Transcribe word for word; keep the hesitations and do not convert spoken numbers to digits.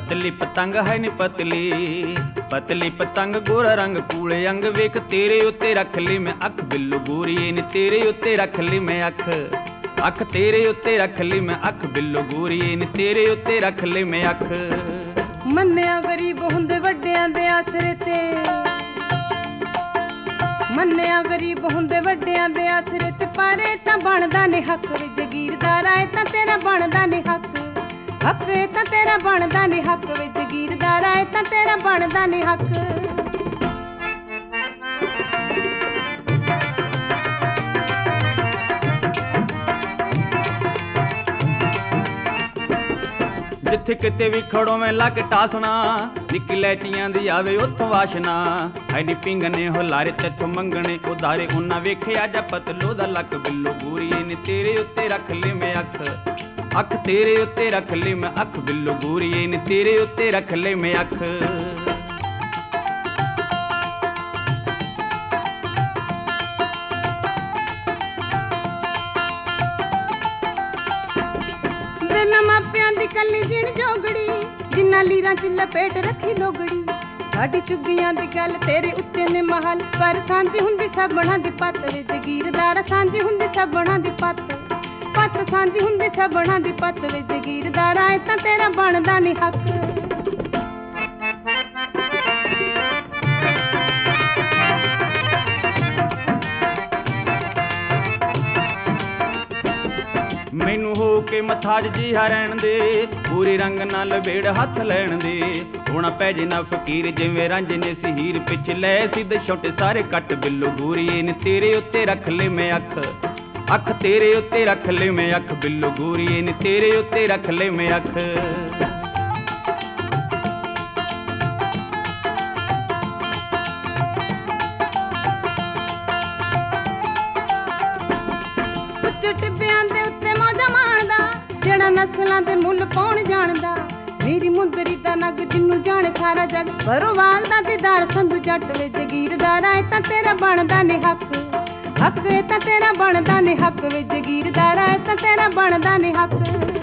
पतली पतंग है नी पतली पतली पतंग गोरा रंग कूले अंग वेख तेरे उत्ते रख ली मैं अख बिल्लू गोरीए नी तेरे उत्ते रख ली मैं अख अख तेरे उत्ते रख ली मैं अख बिल्लू गोरीए नी तेरे उत्ते रख ली मैं अख। मन्निया गरीब हुंदे वड्डियां दे आसरे ते मन्निया गरीब हुंदे वड्डियां दे आसरे ते पारे तां बनदा नी हक वे जगीरदारा ए तां तेरा बनदा नी हक हक ए तां तेरा बनदा नी हक वे जगीरदारा ए तां तेरा बनदा नी हक। जिथे किते भी खड़ो मैं लक टासना निकी लैचियां दी आवे उत्थों वाशना हैनी पिंगने हो लारे तेथों मंगने उधारे उन्ना वेखिया जा पतलो दा लक बिल्लो गोरीए नी तेरे उत्ते रख ले मैं अख अख तेरे उत्ते रख ले मैं अख बिल्लो गोरीए नी तेरे उत्ते रख ले मैं अख। मापियां दी कली जिण जोगड़ी जिन्ना लीरां च लपेट रखी लोगड़ी साडी चुग्गियां दी गल तेरे उत्ते ने महल पर सांझी हुंदी सबना दी पत वे जगीरदार सांझी हुंदी सबना दी पत पत सांझी हुंदी सबना दी पत वे जगीरदार आए तां तेरा बनदा नी हक। मैनू हो के मथाज जी हरैन दे पूरे रंग नाल लबेड़ हथ लैण दे होना पै जे ना फकीर जिवें रांझे सी हीर पिछ लै सिद्ध छोटे सारे कट बिल्लो गोरीए नी तेरे उत्ते रख ले मैं अख अख तेरे उत्ते रख ले मैं अख बिल्लो गोरीए नी तेरे उत्ते रख ले मैं अख। जेड़ा नस्लां दे मुल कौन जानदा मेरी मुंदरी दा नग जिन्नू जाने सारा जग भरोवाल दा दीदार संधू जट वे जगीरदारा ए तां तेरा बनदा नी हक हक ए तां तेरा बनदा नी हक वे जगीरदारा ए तां तेरा बनदा नी हक।